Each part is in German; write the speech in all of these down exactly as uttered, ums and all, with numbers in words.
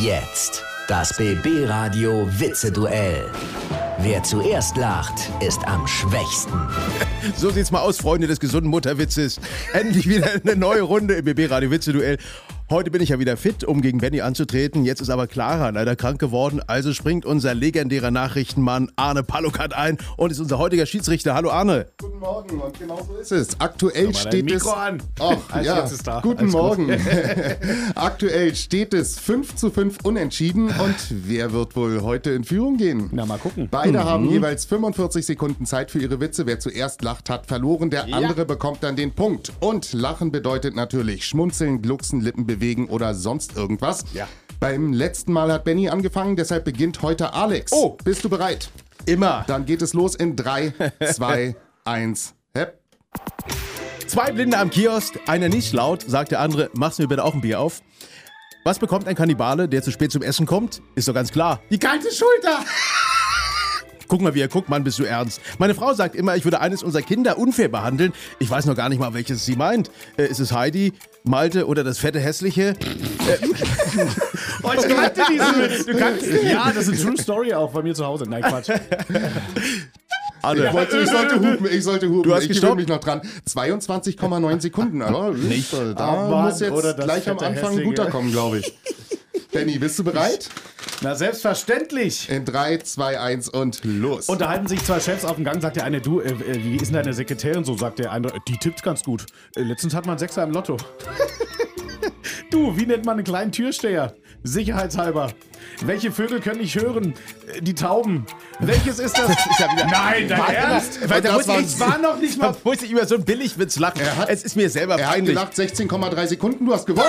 Jetzt das B B-Radio Witze-Duell. Wer zuerst lacht, ist am schwächsten. So sieht's mal aus, Freunde des gesunden Mutterwitzes. Endlich wieder eine neue Runde im B B-Radio Witze-Duell. Heute bin ich ja wieder fit, um gegen Benny anzutreten. Jetzt ist aber Clara leider krank geworden. Also springt unser legendärer Nachrichtenmann Arne Palokat ein und ist unser heutiger Schiedsrichter. Hallo Arne. Guten Morgen und genau so ist es. Aktuell steht es... Mikro an. Oh, Als ja. jetzt ist da. Guten Alles Morgen. Aktuell steht es fünf zu fünf unentschieden. Und wer wird wohl heute in Führung gehen? Na, mal gucken. Beide mhm. haben jeweils fünfundvierzig Sekunden Zeit für ihre Witze. Wer zuerst lacht, hat verloren. Der Ja. andere bekommt dann den Punkt. Und Lachen bedeutet natürlich schmunzeln, glucksen, Lippen bewegen oder sonst irgendwas. Ja. Beim letzten Mal hat Benny angefangen, deshalb beginnt heute Alex. Oh. Bist du bereit? Immer. Dann geht es los in drei, zwei, eins. Hepp. Zwei Blinde am Kiosk, einer nicht laut, sagt der andere, machst du mir bitte auch ein Bier auf. Was bekommt ein Kannibale, der zu spät zum Essen kommt? Ist doch ganz klar. Die kalte Schulter. Guck mal, wie er guckt, Mann, bist du ernst. Meine Frau sagt immer, ich würde eines unserer Kinder unfair behandeln. Ich weiß noch gar nicht mal, welches sie meint. Äh, ist es Heidi, Malte oder das fette Hässliche? Oh, ich kannte diesen Witz. Du kannst Ja, das ist eine True Story auch bei mir zu Hause. Nein, Quatsch. Arne, Ich, wollte, ich sollte hupen, ich sollte hupen. Du hast ich gestoppt? gewöhne mich noch dran. zweiundzwanzig Komma neun Sekunden, aber nicht. Da Oh Mann, muss jetzt oder das gleich am fette Anfang ein Hässliche. guter kommen, glaube ich. Benny, bist du bereit? Na, selbstverständlich. In drei, zwei, eins und los. Unterhalten sich zwei Chefs auf dem Gang, sagt der eine, du, äh, äh, wie ist denn deine Sekretärin? So sagt der andere, die tippt ganz gut. Äh, letztens hat man einen Sechser im Lotto. Du, wie nennt man einen kleinen Türsteher? Sicherheitshalber. Welche Vögel können nicht hören? Äh, Die Tauben. Welches ist das? ist ja wieder- Nein, dein Warte, Ernst? weil da das muss war- ich, Ich war noch nicht da mal... muss ich über so einen Billigwitz lachen. Er hat- es ist mir selber er hat peinlich. gelacht, sechzehn Komma drei Sekunden, du hast gewonnen.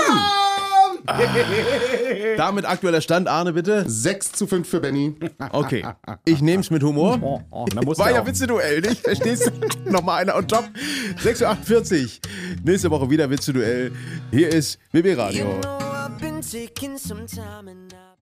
Damit aktueller Stand, Arne, bitte. sechs zu fünf für Benny. Okay, ich nehm's mit Humor. Oh, oh, da muss War er ja auch. Witze-Duell, nicht? Verstehst du? Nochmal einer on top. sechs Uhr achtundvierzig. Nächste Woche wieder Witze-Duell. Hier ist B B Radio. You know I've been taking some time and now